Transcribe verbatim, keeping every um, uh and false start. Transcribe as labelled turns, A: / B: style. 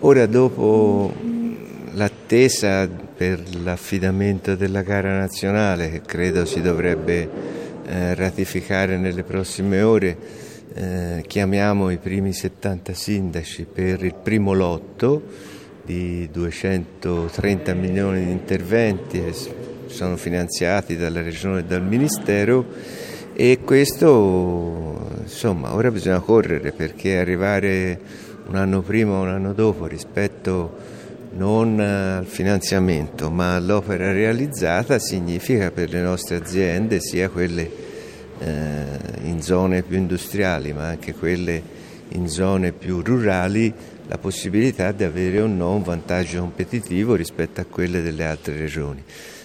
A: Ora, dopo l'attesa per l'affidamento della gara nazionale, che credo si dovrebbe eh, ratificare nelle prossime ore, eh, chiamiamo i primi settanta sindaci per il primo lotto di duecentotrenta milioni di interventi che sono finanziati dalla Regione e dal Ministero, e questo, insomma, ora bisogna correre, perché arrivare un anno prima o un anno dopo rispetto non al finanziamento ma all'opera realizzata significa per le nostre aziende, sia quelle eh, in zone più industriali ma anche quelle in zone più rurali, la possibilità di avere o no un vantaggio competitivo rispetto a quelle delle altre regioni.